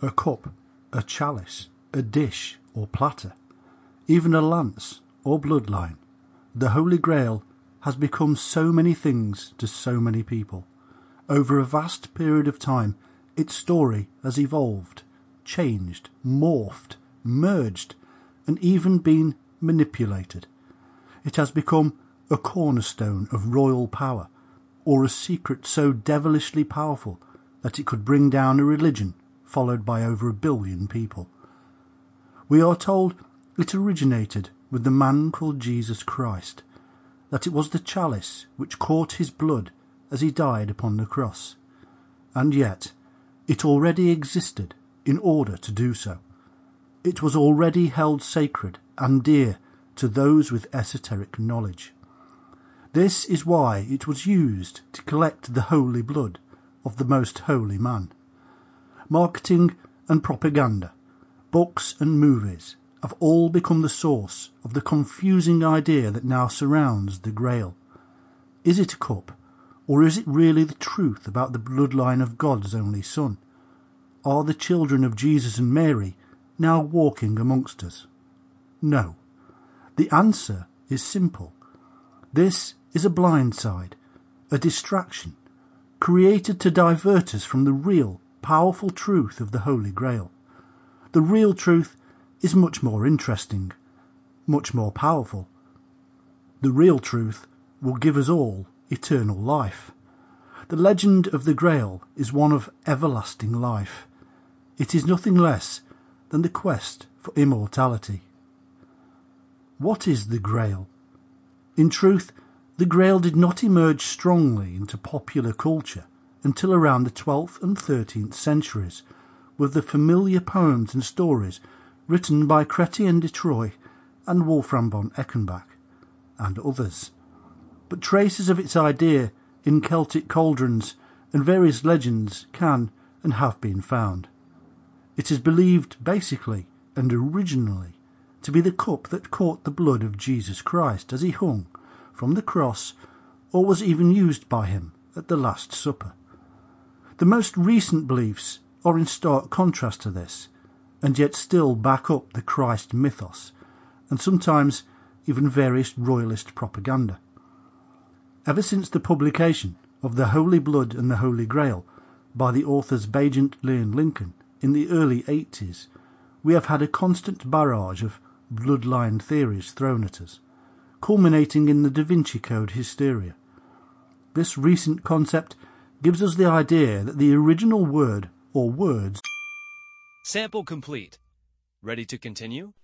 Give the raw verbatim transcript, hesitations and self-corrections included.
a cup, a chalice, a dish or platter, even a lance or bloodline, the Holy Grail has become so many things to so many people. Over a vast period of time, its story has evolved, changed, morphed, merged, and even been manipulated. It has become a cornerstone of royal power, or a secret so devilishly powerful that it could bring down a religion followed by over a billion people. We are told it originated with the man called Jesus Christ, that it was the chalice which caught his blood as he died upon the cross, and yet it already existed in order to do so. It was already held sacred and dear to those with esoteric knowledge. This is why it was used to collect the holy blood of the most holy man. Marketing and propaganda, books and movies have all become the source of the confusing idea that now surrounds the Grail. Is it a cup, or is it really the truth about the bloodline of God's only Son? Are the children of Jesus and Mary now walking amongst us? No. The answer is simple. This is a blindside, a distraction, created to divert us from the real, powerful truth of the Holy Grail. The real truth is much more interesting, much more powerful. The real truth will give us all eternal life. The legend of the Grail is one of everlasting life. It is nothing less than the quest for immortality. What is the Grail? In truth, the Grail did not emerge strongly into popular culture until around the twelfth and thirteenth centuries, with the familiar poems and stories written by Chrétien de Troyes and Wolfram von Eckenbach, and others. But traces of its idea in Celtic cauldrons and various legends can and have been found. It is believed basically and originally to be the cup that caught the blood of Jesus Christ as he hung from the cross, or was even used by him at the Last Supper. The most recent beliefs are in stark contrast to this, and yet still back up the Christ mythos, and sometimes even various royalist propaganda. Ever since the publication of The Holy Blood and the Holy Grail by the authors Bagent Leon Lincoln in the early eighties, we have had a constant barrage of bloodline theories thrown at us, culminating in the Da Vinci Code hysteria. This recent concept gives us the idea that the original word or words... Sample complete. Ready to continue?